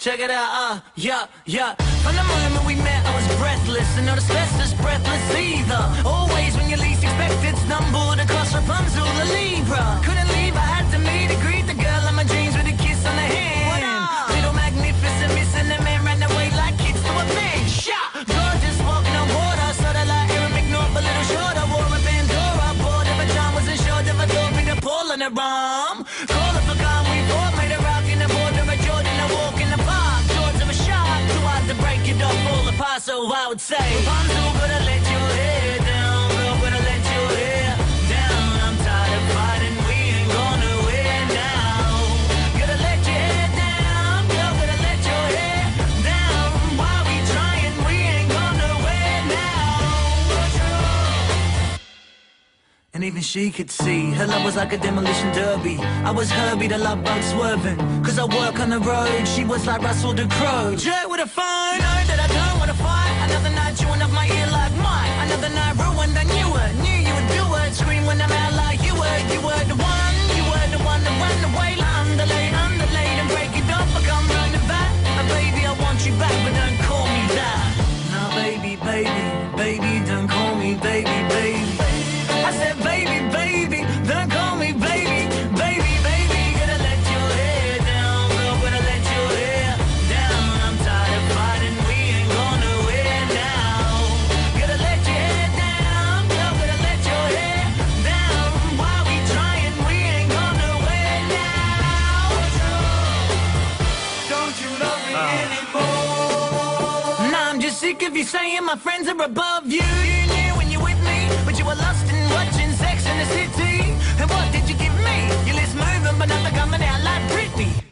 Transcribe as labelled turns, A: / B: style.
A: check it out, yeah. From the moment we met, I was breathless, and not asbestos breathless either. Always when you least expect it, stumbled across Rapunzel, the Libra. Couldn't leave, I had to meet to greet the girl of my dreams with a kiss on the hand. Little magnificent, missing the man, ran away like kids to a big shot. Gorgeous, walking on water, sorta like Aaron McNaught, a little shorter. Wore a Pandora, bored of a John, wasn't sure if I thought Peter Paul on her arm. Call up a gun, we fought, made a rock in the border of Jordan, a walk in the park. Swords of a shark, too hard to break it off, all apart, so I would say, Rapunzel, better let your hair down, girl, better let your hair down. I'm tired of fighting, we ain't going nowhere now. Gotta let your hair down, girl, better let your hair down. Why we trying, we ain't going nowhere now. And even she could see her love was like a demolition derby. I was Herbie, the love bug swerving, cause I work on the road. She was like Russell the Crowe, jet with a phone. Know that I don't wanna fight. Another night chewing up my ear like mine. Another night ruined, I knew you would do it. Scream when I'm out like you were the one. You were the one that ran away like underlaid and break it up. I come running back, and baby I want you back, but don't call me that. Now baby, don't call me baby. I said baby, don't call me baby. Gotta let your hair down, girl, gotta let your hair down. I'm tired of fighting, we ain't going nowhere now. Gotta let your hair down, girl, gotta let your hair down. Why we trying, we ain't going nowhere now. Don't you love me anymore? Nah, I'm just sick of you saying my friends are above you. You knew when you're with me, but you were lost in watching Sex in the City. And what did you give me? Your lips moving, but nothing coming out like Britney.